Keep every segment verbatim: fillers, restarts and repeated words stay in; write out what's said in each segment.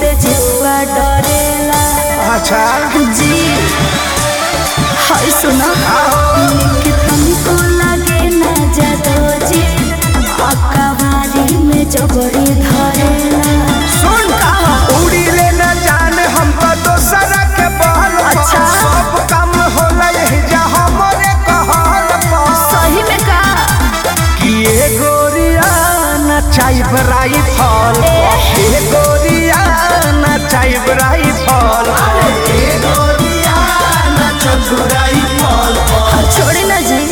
से जीवा डरेला। अच्छा जी हाय सुना कितनी को लगे ना जादो जी अकवारी में जबरी धरेला। सुन उड़ी ले न जान हम तो दोसर के बहल। अच्छा सब काम होला यही जा हमरे कहल पर। सही में का कि ए गोरिया नचाई बराई फल ए गोरिया नचाई बराई फल ए गोरिया नचाई बराई फल। छोड़ी ना जी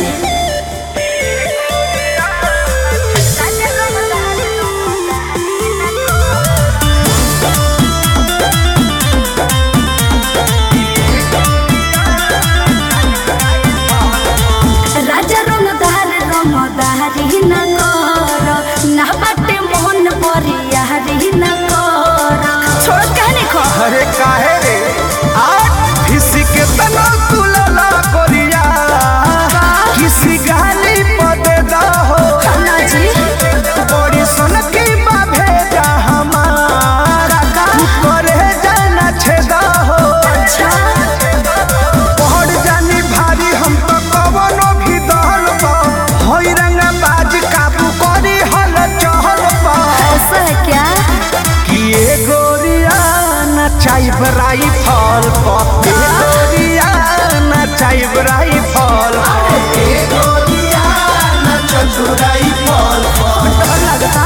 राजा रंग दार रंग दारी न कर ना बाटे मोहन परिया री न कर। छोड़ कहने खो अरे काहे रे आज किसी के तना तुलला गोरिया किसी गाली पदे दा हो ना जी बड़ी सन की बा भेजा हमारा करे जाना छेदा हो। अच्छा पहड़ जानी भारी हम तो कवनो भी दहल पा होई रंगा बाज काबू करी हल चहल पा। ऐसा है क्या कि ए गोरिया नचाई बराई फल पा ए गोरिया नचाई बराई फल ए गोरिया नचाई बराई फल पा। डर लगता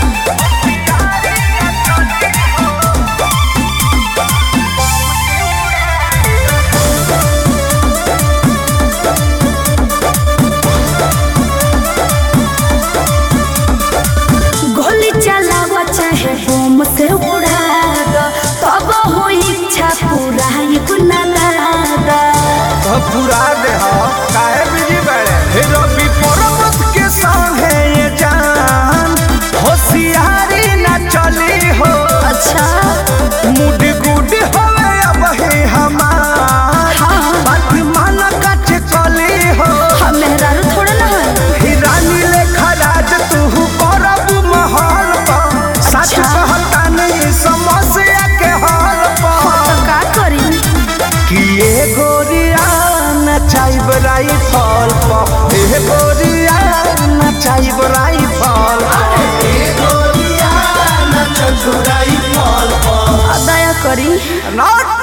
गोली चलावा चाहे बम से उड़ा दो तब हो इच्छा पूरा इतना दादा। तो पूरा दे हो काहे बिजी बड़े हे रवि पर्वत के संग है ये जान होशियारी न चली हो। अच्छा मुड गुड होवे अब ही हमार हाँ बात मान कच चली हो। हम मेहरारू थोड़ा ना है। ही रानी ले खराज तू करब महल पा सच कहता नहीं समस्या के हल पा। तो का करी कि ए गोरिया नचाई बराई फल पा ए गोरिया नचाई बराई फल ए गोरिया नचाई बराई फल पा। दया करी नॉट